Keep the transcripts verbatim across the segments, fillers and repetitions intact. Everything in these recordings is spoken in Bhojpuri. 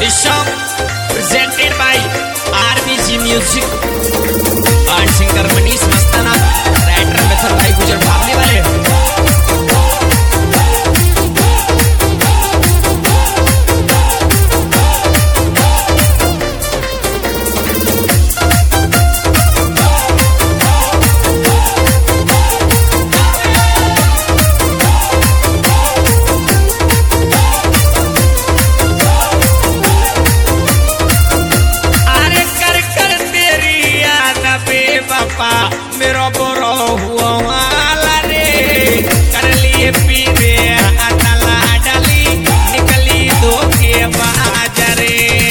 This song presented by R B G Music and singer Manish Mastana, writer Mithun Bhai Gujar भागने वाले। मेरा बोरो हुआ वाला रे कर लिए पीरे अटला डली निकली दो के बाजरे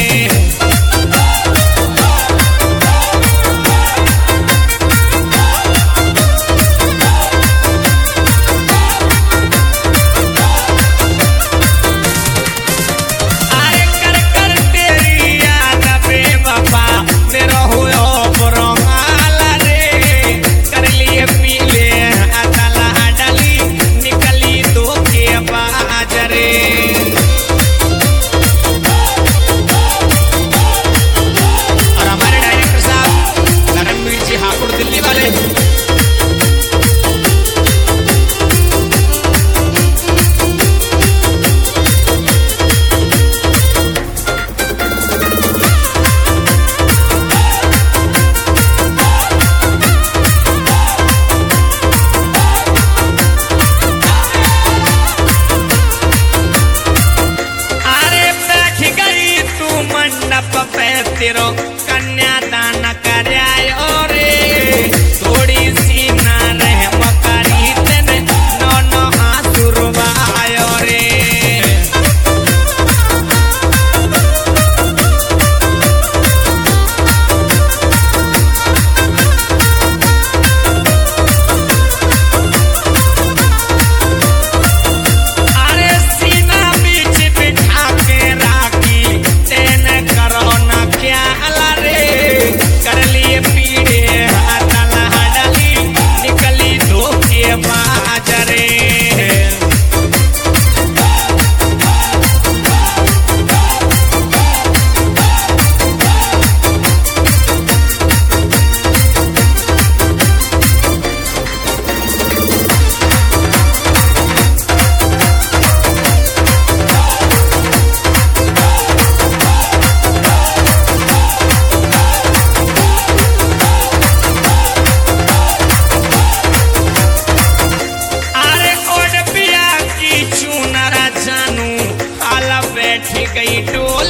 अरे कर कर तेरी याद पे बाबा मेरा हुआ बोरो तेरो कन्यादान करायो रे थोड़ी सी ना रह मकारी तेने नो नो आसुरवायो रे अरे सीना बीच बिठा के राखी तेने करो ना क्या रे कर लिए पीड़े अटला डली निकली दो के बाजरे गई टोल